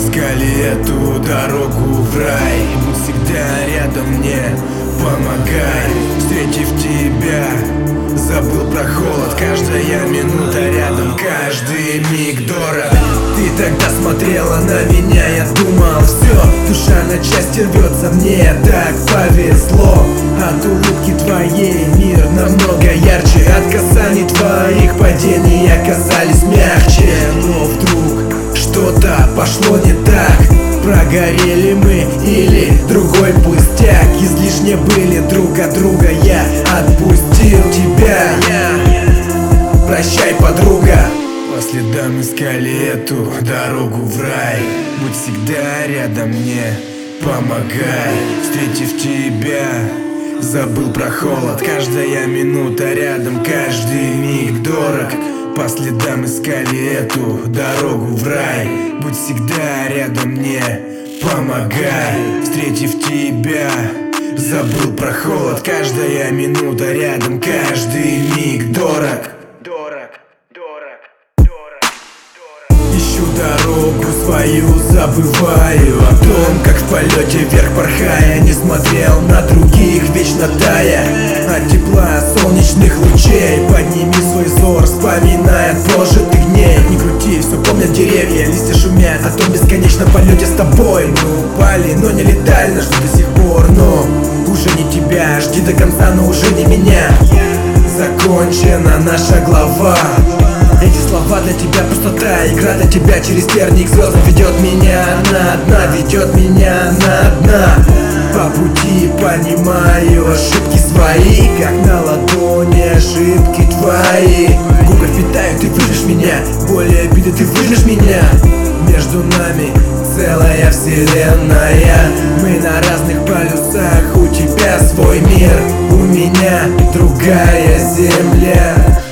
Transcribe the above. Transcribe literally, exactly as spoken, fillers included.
искали эту дорогу в рай. Будь всегда рядом мне, помогай. Встретив тебя, забыл про холод. Каждая минута рядом, каждый миг дорог. Ты тогда смотрела на меня, я думал, все, душа на части рвется, мне так повезло. От улыбки твоей мир намного ярче, от касаний твоих падений оказались мягче. Но вдруг что-то пошло не так. Прогорели мы или другой пустяк. Излишне были друг от друга, я отпустил тебя. Прощай, подруга. По следам искали эту дорогу в рай. Будь всегда рядом мне, помогай. Встретив тебя, забыл про холод. Каждая минута рядом, каждый миг дорог. По следам искали эту дорогу в рай. Будь всегда рядом мне, помогай. Встретив тебя, забыл про холод. Каждая минута рядом, каждый миг дорог. Ищу дорогу свою, забываю о том, как в полете вверх порхая, не смотрел на других, вечно тая от тепла солнечных лучей. Подними свой взор, вспоминая прожитых дней. Не крути, все помнят деревья, листья шумят о том бесконечном полете с тобой. Мы упали, но не летали, жду до сих пор. Но уже не тебя, жди до конца, но уже не меня. Закончена наша глава. Эти слова для тебя пустота, игра для тебя через терник звезд ведет меня на дна, ведет меня на дна. По пути понимаю ошибки свои, как на ладони ошибки твои. Губы впитаю, ты выжжешь меня, боли обиды, ты выжжешь меня. Между нами целая вселенная, мы на разных полюсах. У тебя свой мир, у меня другая земля.